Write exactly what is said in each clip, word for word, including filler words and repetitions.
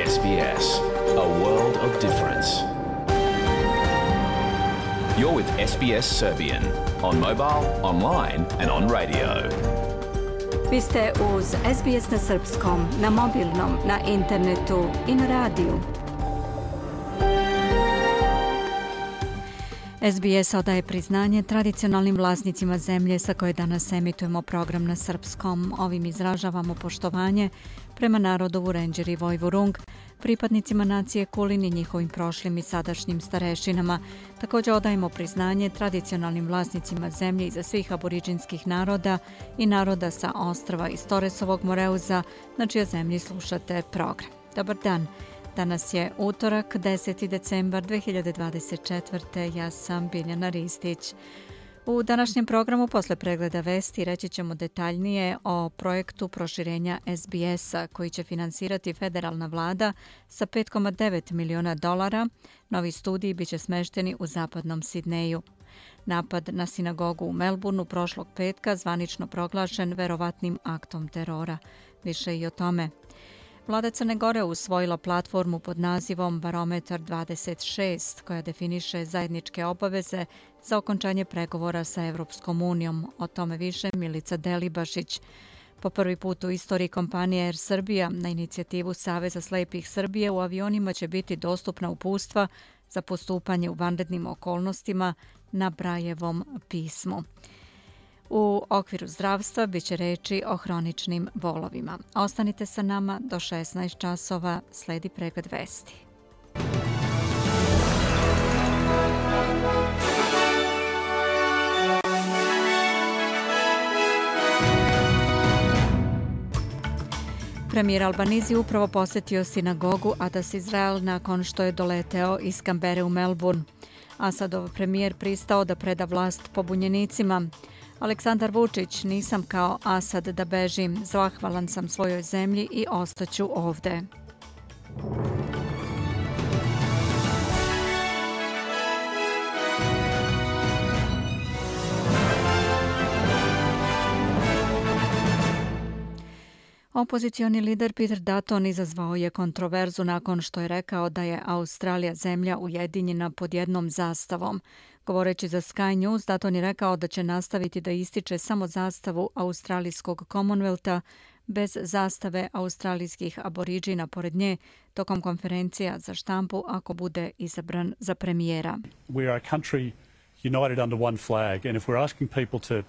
S B S, a world of difference. You're with S B S Serbian on mobile, online and on radio. Vi ste uz S B S na srpskom, na mobilnom, na internetu i na radiju. S B S odaje priznanje tradicionalnim vlasnicima zemlje sa koje danas emitujemo program na srpskom. Ovim izražavamo poštovanje prema narodu Vurenđer i Vojvurung, pripadnicima nacije Kulin i njihovim prošlim i sadašnjim starešinama. Također odajemo priznanje tradicionalnim vlasnicima zemlje iza svih aboriđinskih naroda i naroda sa ostrva iz Toresovog Moreuza, na čijoj zemlji slušate program. Dobar dan. Danas je utorak, deseti decembar dve hiljade dvadeset četvrte. Ja sam Biljana Ristić. U današnjem programu posle pregleda vesti reći ćemo detaljnije o projektu proširenja S B S-a koji će finansirati federalna vlada sa pet zarez devet miliona dolara. Novi studiji biće smešteni u zapadnom Sidneju. Napad na sinagogu u Melbourneu prošlog petka zvanično proglašen verovatnim aktom terora. Više i o tome. Vlada Crne Gore usvojila platformu pod nazivom Barometar dvadeset šest koja definiše zajedničke obaveze za okončanje pregovora sa Evropskom unijom. O tome više Milica Delibašić. Po prvi put u istoriji kompanije Air Srbija na inicijativu Saveza slepih Srbije u avionima će biti dostupna uputstva za postupanje u vanrednim okolnostima na Brajevom pismu. U okviru zdravstva biće reči o hroničnim bolovima. Ostanite sa nama do šesnaest časova, sledi pregled vesti. Premijer Albanizi upravo posjetio sinagogu Adas Izrael nakon što je doleteo iz Kambere u Melbourne. Asadov premijer pristao da preda vlast pobunjenicima. Aleksandar Vučić, nisam kao Asad da bežim, zahvalan sam svojoj zemlji i ostaću ovde. Opozicioni lider Peter Dutton izazvao je kontroverzu nakon što je rekao da je Australija zemlja ujedinjena pod jednom zastavom. Govoreći za Sky News, Dutton je rekao da će nastaviti da ističe samo zastavu australijskog Commonwealtha bez zastave australijskih aboriđina pored nje tokom konferencija za štampu ako bude izabran za premijera. We are a country united under one flag and if we're asking people to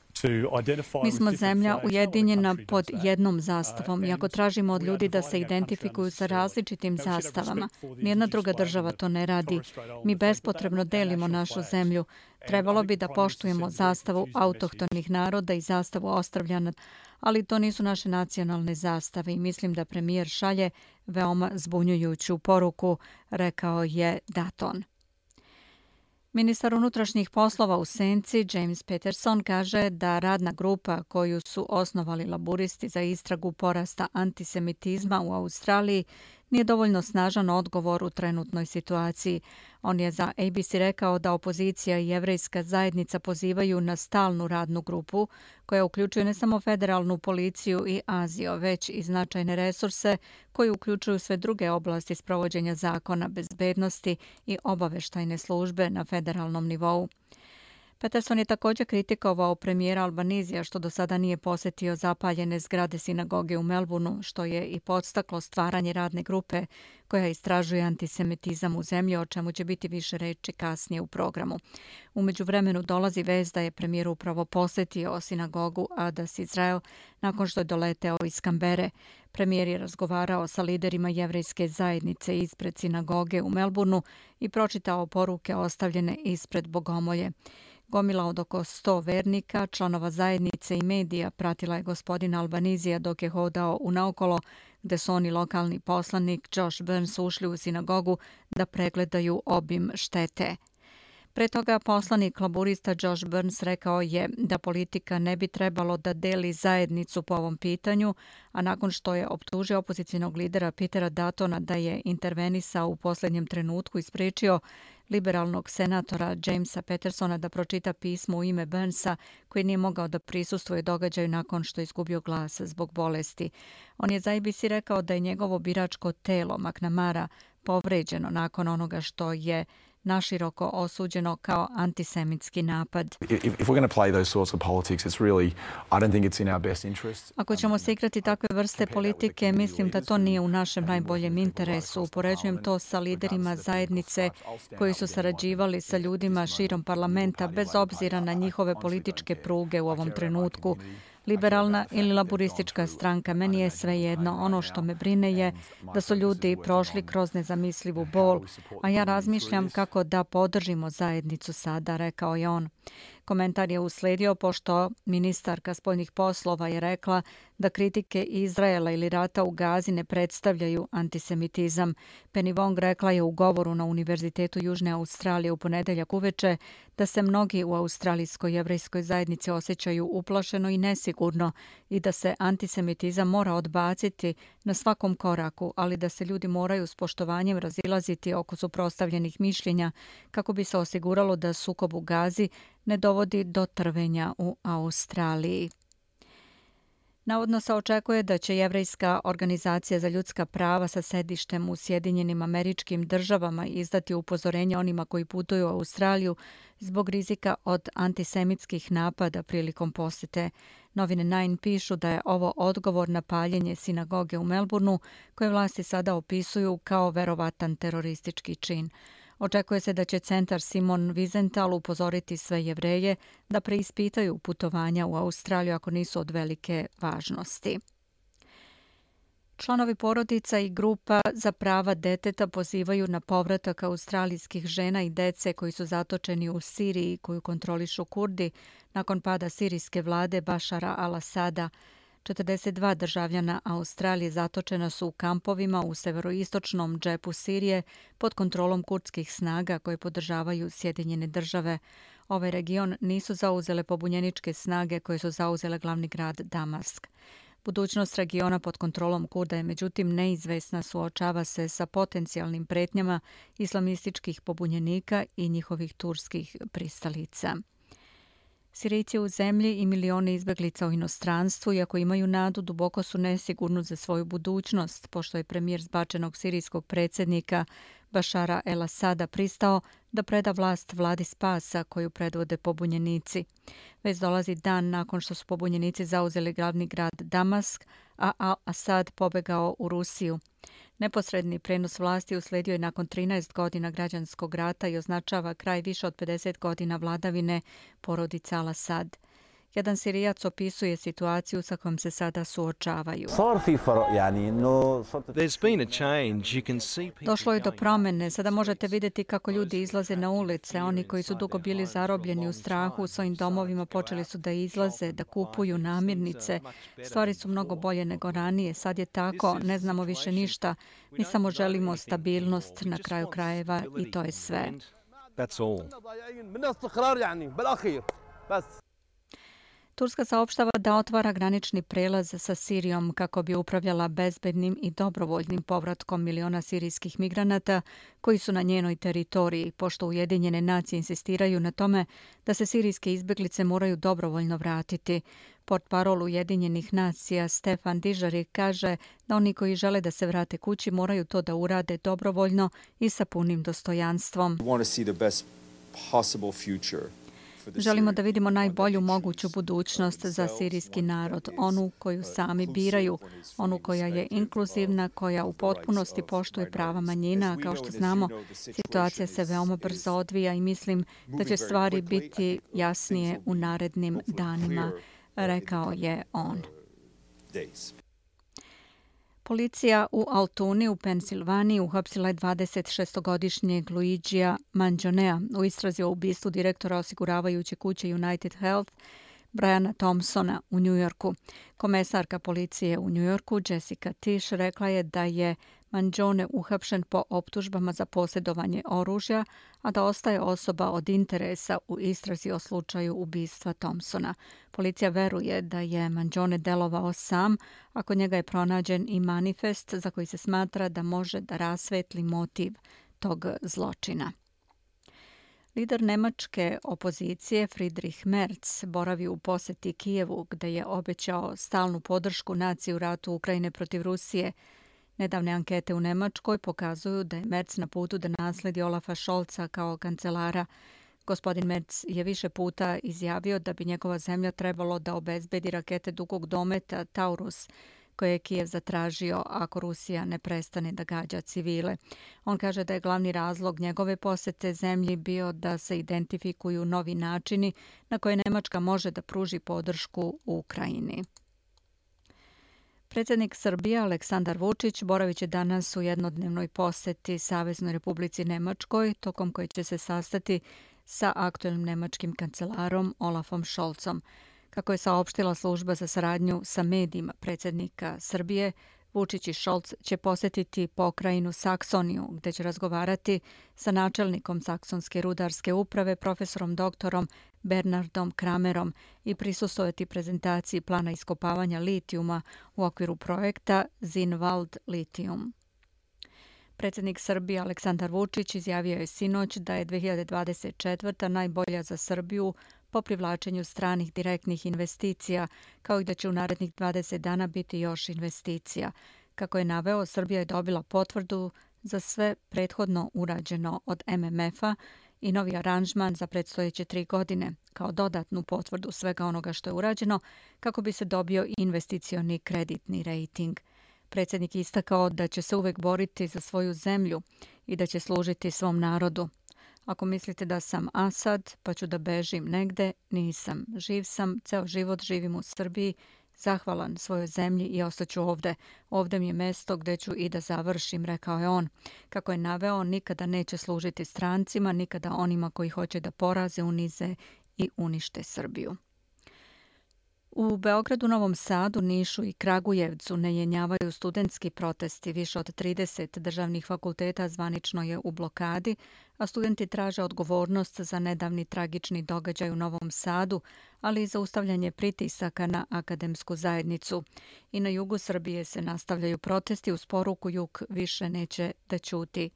Mi smo zemlja ujedinjena pod jednom zastavom i ako tražimo od ljudi da se identifikuju sa različitim zastavama, nijedna druga država to ne radi. Mi bespotrebno delimo našu zemlju. Trebalo bi da poštujemo zastavu autohtonih naroda i zastavu ostrvljana, ali to nisu naše nacionalne zastave i mislim da premijer šalje veoma zbunjujuću poruku, rekao je Dutton. Ministar unutrašnjih poslova u senci James Patterson kaže da radna grupa koju su osnovali laburisti za istragu porasta antisemitizma u Australiji nije dovoljno snažan odgovor u trenutnoj situaciji. On je za A B C rekao da opozicija i jevrejska zajednica pozivaju na stalnu radnu grupu koja uključuje ne samo federalnu policiju i Aziju, već i značajne resurse koji uključuju sve druge oblasti sprovođenja zakona, bezbednosti i obaveštajne službe na federalnom nivou. Patterson je također kritikovao premijera Albanizija što do sada nije posjetio zapaljene zgrade sinagoge u Melbourneu, što je i podstaklo stvaranje radne grupe koja istražuje antisemitizam u zemlji, o čemu će biti više reči kasnije u programu. U međuvremenu dolazi vest da je premijer upravo posjetio sinagogu Adas Izrael nakon što je doleteo iz Kambere. Premijer je razgovarao sa liderima jevrejske zajednice ispred sinagoge u Melbourneu i pročitao poruke ostavljene ispred bogomolje. Gomila od oko sto vernika, članova zajednice i medija pratila je gospodina Albanizija dok je hodao unaokolo, gde su oni lokalni poslanik Josh Burns ušli u sinagogu da pregledaju obim štete. Pre toga poslanik laburista Josh Burns rekao je da politika ne bi trebalo da deli zajednicu po ovom pitanju, a nakon što je optužio opozicionog lidera Petera Duttona da je intervenisao u posljednjem trenutku i spriječio liberalnog senatora Jamesa Petersona da pročita pismo u ime Burnsa, koji nije mogao da prisustvuje događaju nakon što je izgubio glas zbog bolesti. On je za A B C rekao da je njegovo biračko telo McNamara povređeno nakon onoga što je naširoko osuđeno kao antisemitski napad. Ako ćemo se igrati takve vrste politike, mislim da to nije u našem najboljem interesu. Upoređujem to sa liderima zajednice koji su sarađivali sa ljudima širom parlamenta bez obzira na njihove političke pruge u ovom trenutku. Liberalna ili laburistička stranka, meni je svejedno. Ono što me brine je da su ljudi prošli kroz nezamislivu bol, a ja razmišljam kako da podržimo zajednicu sada, rekao je on. Komentar je usledio pošto ministarka spoljnih poslova je rekla da kritike Izraela ili rata u Gazi ne predstavljaju antisemitizam. Penny Wong rekla je u govoru na Univerzitetu Južne Australije u ponedeljak uveče da se mnogi u australijskoj jevrejskoj zajednici osjećaju uplašeno i nesigurno i da se antisemitizam mora odbaciti na svakom koraku, ali da se ljudi moraju s poštovanjem razilaziti oko suprotstavljenih mišljenja kako bi se osiguralo da sukob u Gazi ne dovodi do trvenja u Australiji. Navodno se očekuje da će Jevrejska organizacija za ljudska prava sa sedištem u Sjedinjenim Američkim Državama izdati upozorenje onima koji putuju u Australiju zbog rizika od antisemitskih napada prilikom posjete. Novine Nine pišu da je ovo odgovor na paljenje sinagoge u Melbourneu, koje vlasti sada opisuju kao verovatan teroristički čin. Očekuje se da će centar Simon Wiesenthal upozoriti sve Jevreje da preispitaju putovanja u Australiju ako nisu od velike važnosti. Članovi porodica i grupa za prava deteta pozivaju na povratak australijskih žena i dece koji su zatočeni u Siriji koju kontrolišu Kurdi nakon pada sirijske vlade Bašara al-Asada. četrdeset dva državljana Australije zatočena su u kampovima u severoistočnom džepu Sirije pod kontrolom kurdskih snaga koje podržavaju Sjedinjene države. Ovaj region nisu zauzele pobunjeničke snage koje su zauzele glavni grad Damask. Budućnost regiona pod kontrolom Kurda je međutim neizvesna, suočava se sa potencijalnim pretnjama islamističkih pobunjenika i njihovih turskih pristalica. Sirijci u zemlji i milioni izbjeglica u inostranstvu, iako imaju nadu, duboko su nesigurni za svoju budućnost, pošto je premijer zbačenog sirijskog predsjednika Bašara el-Asada pristao da preda vlast vladi spasa koju predvode pobunjenici. Već dolazi dan nakon što su pobunjenici zauzeli glavni grad Damask, a al-Asad pobegao u Rusiju. Neposredni prenos vlasti usledio je nakon trinaest godina građanskog rata i označava kraj više od pedeset godina vladavine porodice al-Asad. Jedan Sirijac opisuje situaciju sa kojom se sada suočavaju. Došlo je do promjene. Sada možete vidjeti kako ljudi izlaze na ulice. Oni koji su dugo bili zarobljeni u strahu u svojim domovima počeli su da izlaze, da kupuju namirnice. Stvari su mnogo bolje nego ranije. Sad je tako, ne znamo više ništa. Mi samo želimo stabilnost na kraju krajeva i to je sve. Turska saopštava da otvara granični prelaz sa Sirijom kako bi upravljala bezbednim i dobrovoljnim povratkom miliona sirijskih migranata koji su na njenoj teritoriji, pošto Ujedinjene nacije insistiraju na tome da se sirijske izbjeglice moraju dobrovoljno vratiti. Portparol Ujedinjenih nacija Stefan Dujarric kaže da oni koji žele da se vrate kući moraju to da urade dobrovoljno i sa punim dostojanstvom. Želimo da vidimo najbolju moguću budućnost za sirijski narod, onu koju sami biraju, onu koja je inkluzivna, koja u potpunosti poštuje prava manjina. Kao što znamo, situacija se veoma brzo odvija i mislim da će stvari biti jasnije u narednim danima, rekao je on. Policija u Altuni u Pensilvaniji uhapsila je dvadesetšestogodišnjeg Luigija Mangonea u istrazi o ubistvu direktora osiguravajuće kuće United Health Briana Thompsona u Njujorku. Komesarka policije u Njujorku Jessica Tisch rekla je da je Mangione uhapšen po optužbama za posjedovanje oružja, a da ostaje osoba od interesa u istrazi o slučaju ubistva Thompsona. Policija veruje da je Mangione delovao sam, a kod njega je pronađen i manifest za koji se smatra da može da rasvetli motiv tog zločina. Lider nemačke opozicije Friedrich Merz boravi u posjeti Kijevu, gde je obećao stalnu podršku naciji u ratu Ukrajine protiv Rusije. Nedavne ankete u Nemačkoj pokazuju da je Merz na putu da nasledi Olafa Scholza kao kancelara. Gospodin Merz je više puta izjavio da bi njegova zemlja trebalo da obezbedi rakete dugog dometa Taurus, koje je Kijev zatražio ako Rusija ne prestane da gađa civile. On kaže da je glavni razlog njegove posete zemlji bio da se identifikuju novi načini na koje Nemačka može da pruži podršku Ukrajini. Predsjednik Srbije Aleksandar Vučić boravit će danas u jednodnevnoj poseti Saveznoj Republici Nemačkoj, tokom koje će se sastati sa aktuelnim nemačkim kancelarom Olafom Scholzom. Kako je saopštila služba za saradnju sa medijima predsjednika Srbije, Vučić i Scholz će posjetiti pokrajinu Saksoniju, gdje će razgovarati sa načelnikom Saksonske rudarske uprave, profesorom doktorom Bernardom Kramerom i prisustvovati prezentaciji plana iskopavanja litijuma u okviru projekta Zinnwald Lithium. Predsjednik Srbije Aleksandar Vučić izjavio je sinoć da je dve hiljade dvadeset četvrta. najbolja za Srbiju po privlačenju stranih direktnih investicija, kao i da će u narednih dvadeset dana biti još investicija. Kako je naveo, Srbija je dobila potvrdu za sve prethodno urađeno od M M F-a i novi aranžman za predstojeće tri godine, kao dodatnu potvrdu svega onoga što je urađeno, kako bi se dobio investicioni kreditni rejting. Predsjednik je istakao da će se uvek boriti za svoju zemlju i da će služiti svom narodu. Ako mislite da sam Asad, pa ću da bežim negde, nisam. Živ sam, ceo život živim u Srbiji, zahvalan svojoj zemlji i ostaću ovde. Ovde mi je mesto gde ću i da završim, rekao je on. Kako je naveo, nikada neće služiti strancima, nikada onima koji hoće da poraze, unize i unište Srbiju. U Beogradu, Novom Sadu, Nišu i Kragujevcu ne jenjavaju studentski protesti. Više od trideset državnih fakulteta zvanično je u blokadi, a studenti traže odgovornost za nedavni tragični događaj u Novom Sadu, ali i zaustavljanje pritisaka na akademsku zajednicu. I na jugu Srbije se nastavljaju protesti uz poruku jug više neće da ćuti.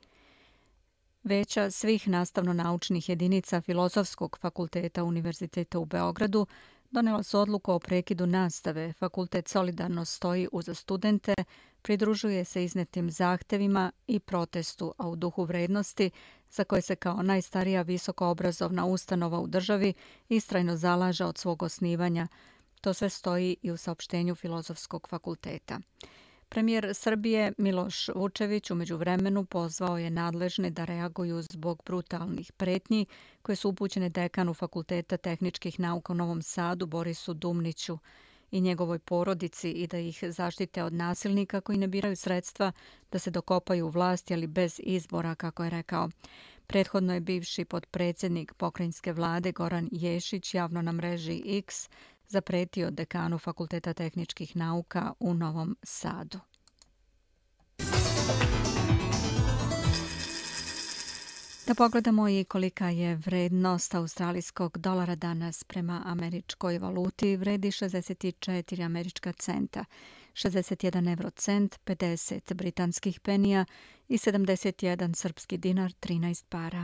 Veća svih nastavno-naučnih jedinica Filozofskog fakulteta Univerziteta u Beogradu donela su odluku o prekidu nastave. Fakultet solidarno stoji uz studente, pridružuje se iznetim zahtevima i protestu, a u duhu vrednosti, za koje se kao najstarija visokoobrazovna ustanova u državi istrajno zalaže od svog osnivanja. To sve stoji i u saopštenju Filozofskog fakulteta. Premijer Srbije Miloš Vučević u međuvremenu pozvao je nadležne da reaguju zbog brutalnih pretnji koje su upućene dekanu Fakulteta tehničkih nauka u Novom Sadu Borisu Dumniću i njegovoj porodici i da ih zaštite od nasilnika koji ne biraju sredstva da se dokopaju u vlasti, ali bez izbora, kako je rekao. Prethodno je bivši potpredsjednik pokrajinske vlade Goran Ješić javno na mreži X zapretio dekanu Fakulteta tehničkih nauka u Novom Sadu. Da pogledamo i kolika je vrednost australijskog dolara danas prema američkoj valuti. Vredi šezdeset četiri američka centa, šezdeset jedan evrocent, pedeset britanskih penija i sedamdeset jedan srpski dinar, trinaest para.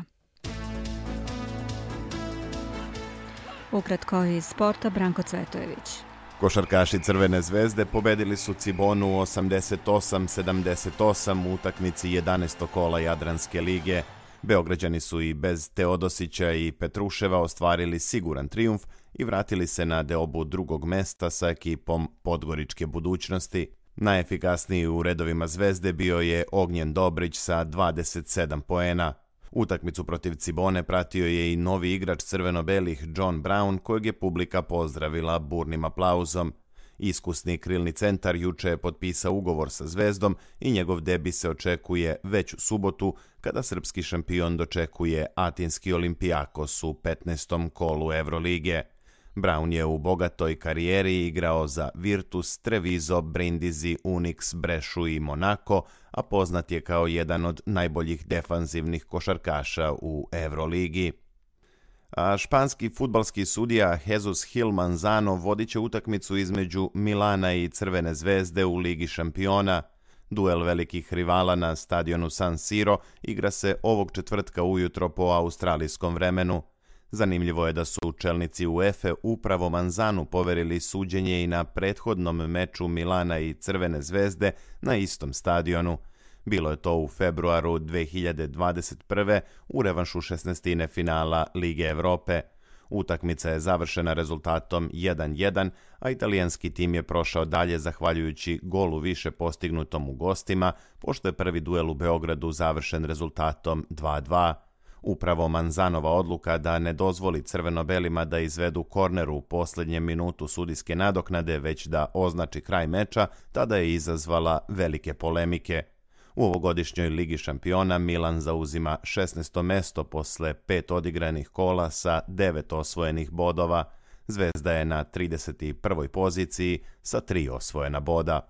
Ukratko iz sporta, Branko Cvetojević. Košarkaši Crvene zvezde pobedili su Cibonu osamdeset osam sedamdeset osam u utakmici jedanaestog kola Jadranske lige. Beograđani su i bez Teodosića i Petruševa ostvarili siguran trijumf i vratili se na deobu drugog mesta sa ekipom Podgoričke budućnosti. Najefikasniji u redovima Zvezde bio je Ognjen Dobrić sa dvadeset sedam poena. Utakmicu protiv Cibone pratio je i novi igrač crveno-belih John Brown, kojeg je publika pozdravila burnim aplauzom. Iskusni krilni centar juče je potpisao ugovor sa Zvezdom i njegov debi se očekuje već u subotu, kada srpski šampion dočekuje atinski Olimpijakos u petnaestom kolu Evrolige. Brown je u bogatoj karijeri igrao za Virtus, Treviso, Brindisi, Unix, Brešu i Monaco, a poznat je kao jedan od najboljih defanzivnih košarkaša u Euroligi. A španski fudbalski sudija Jesus Gil Manzano vodit će utakmicu između Milana i Crvene zvezde u Ligi šampiona. Duel velikih rivala na stadionu San Siro igra se ovog četvrtka ujutro po australijskom vremenu. Zanimljivo je da su čelnici UEFA upravo Manzanu poverili suđenje i na prethodnom meču Milana i Crvene zvezde na istom stadionu. Bilo je to u februaru dve hiljade dvadeset prve. u revanšu šesnaestine finala Lige Evrope. Utakmica je završena rezultatom jedan jedan, a italijanski tim je prošao dalje zahvaljujući golu više postignutom u gostima, pošto je prvi duel u Beogradu završen rezultatom dva dva. Upravo Manzanova odluka da ne dozvoli crveno-belima da izvedu korner u posljednjem minutu sudijske nadoknade, već da označi kraj meča, tada je izazvala velike polemike. U ovogodišnjoj Ligi šampiona Milan zauzima šesnaesto mesto posle pet odigranih kola sa devet osvojenih bodova. Zvezda je na trideset prvoj poziciji sa tri osvojena boda.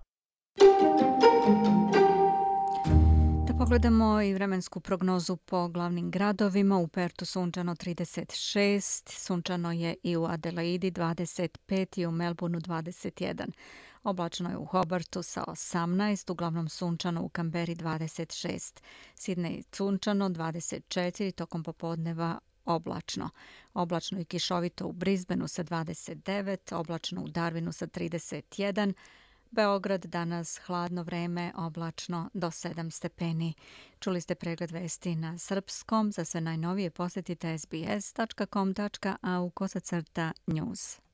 Pogledamo i vremensku prognozu po glavnim gradovima. U Pertu sunčano trideset šest, sunčano je i u Adelaidi dvadeset pet i u Melbourneu dvadeset jedan. Oblačno je u Hobartu sa osamnaest, uglavnom sunčano u Kamberi dvadeset šest. Sidney sunčano dvadeset četiri, tokom popodneva oblačno. Oblačno i kišovito u Brisbaneu sa dvadeset devet, oblačno u Darwinu sa trideset jedan, Beograd danas hladno vreme, oblačno do sedam stepeni. Čuli ste pregled vesti na srpskom. Za sve najnovije posjetite s b s tačka com tačka a u kosacrta news.